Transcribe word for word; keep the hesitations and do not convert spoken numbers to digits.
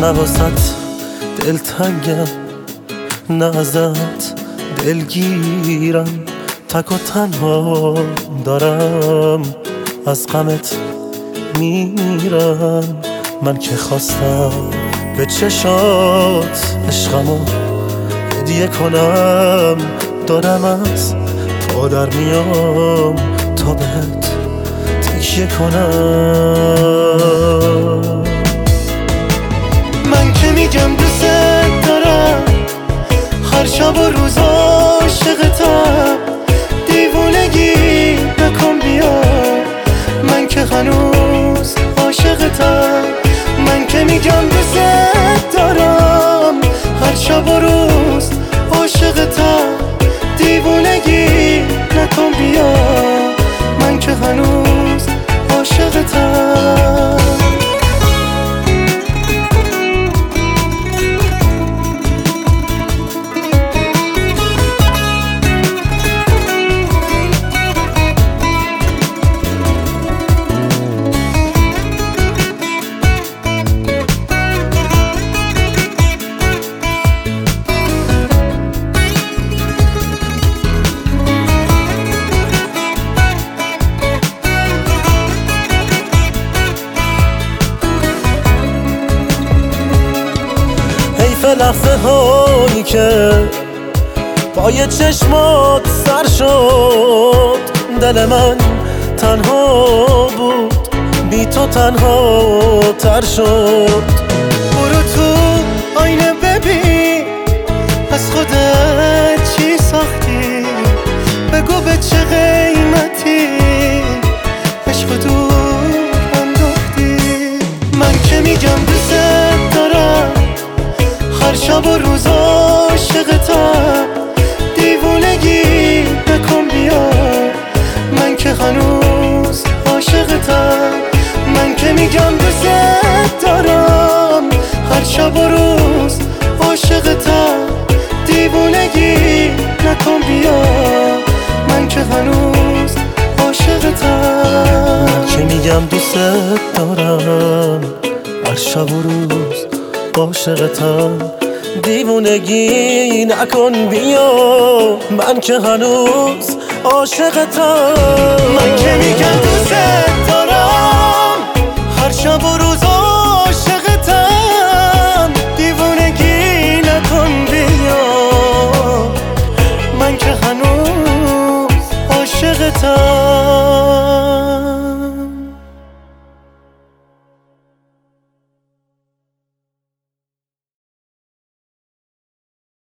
نه واسط دلتنگم، نه ازت دلگیرم، تک و تنها دارم از غمت میرم. من که خواستم به چشات عشقمو هدیه کنم، دارم از پا در میام تا بهت تکیه کنم. من که میگم دوست دارم، هر شب و روز عاشقتم، دیوونگی نکن بیا، من که هنوز عاشقتم. من که میگم دوست دارم، هر شب و روز عاشقتم، دیوونگی نکن بیا، من که هنوز عاشقتم. لحظه هایی که پای چشمات سر شد، دل من تنها بود، بی تو تنها تر شد. برو تو آینه ببین از خودت چی ساختی، بگو به چه قیمتی عشق دور انداختی. من که میگم دوست دارم، هر شب و روز عاشقتم، دیوونگی نکن بیا، من که هنوز عاشقتم. من که میگم دوست دارم، هر شب و روز عاشقتم، دیوونگی نکن بیا، من که هنوز عاشقتم. من که میگم دوست دارم، هر شب و روز عاشقتم، دیوونگی نکن بیا، من که هنوز عاشقتم. من که میگم دوست دارم، هر شب و روز عاشقتم، دیوونگی نکن بیا، من که هنوز عاشقتم.